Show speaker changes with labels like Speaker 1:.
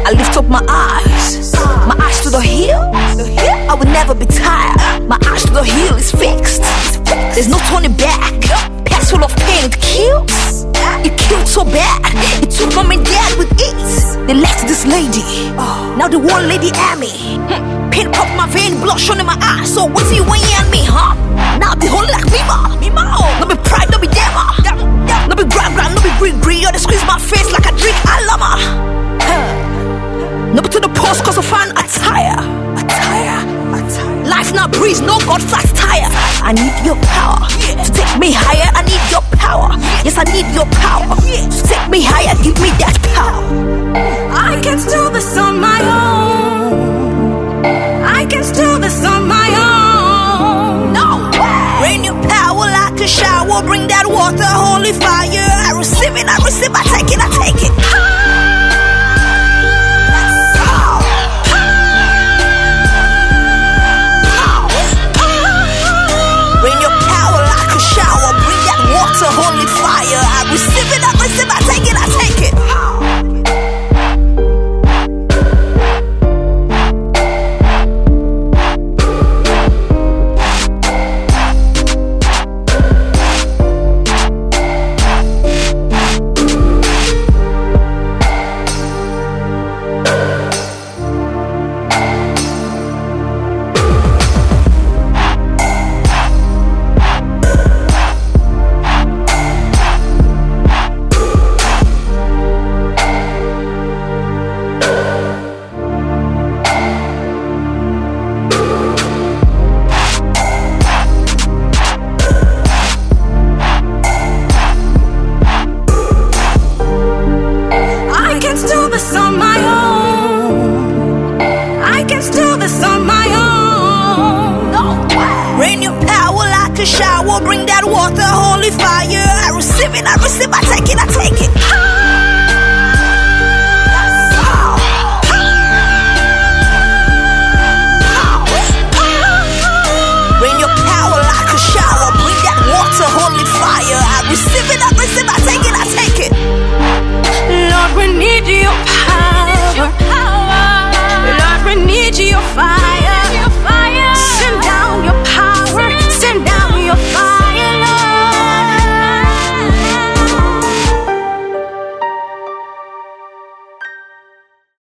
Speaker 1: I lift up my eyes to the hill. I will never be tired. My eyes to the hill is fixed. There's no turning back. Past full of pain, it kills. It killed so bad. It took mom and dad with ease. They left this lady. Now the one lady at me. Pain pop my vein, blood shone in my eyes. So what do you want on me, huh? Now be holy like me, no be pride, no be demo. No be grab, no be greed. Or they squeeze my face like I drink Alama. No be to the post cause of fan attire. Life not breeze, no God flat tire. I need your power to take me higher. I need your power. Yes, I need your power to take me higher. Give me that power.
Speaker 2: I can't do this on my own. I can't do this on my own.
Speaker 1: No way. Rain your power like a shower. Bring that water, holy fire. I receive it, I take it, I take it. Water, holy fire. I receive it, I take it, I take it. Shower, bring that water, holy fire. I receive it, I take it, I take it.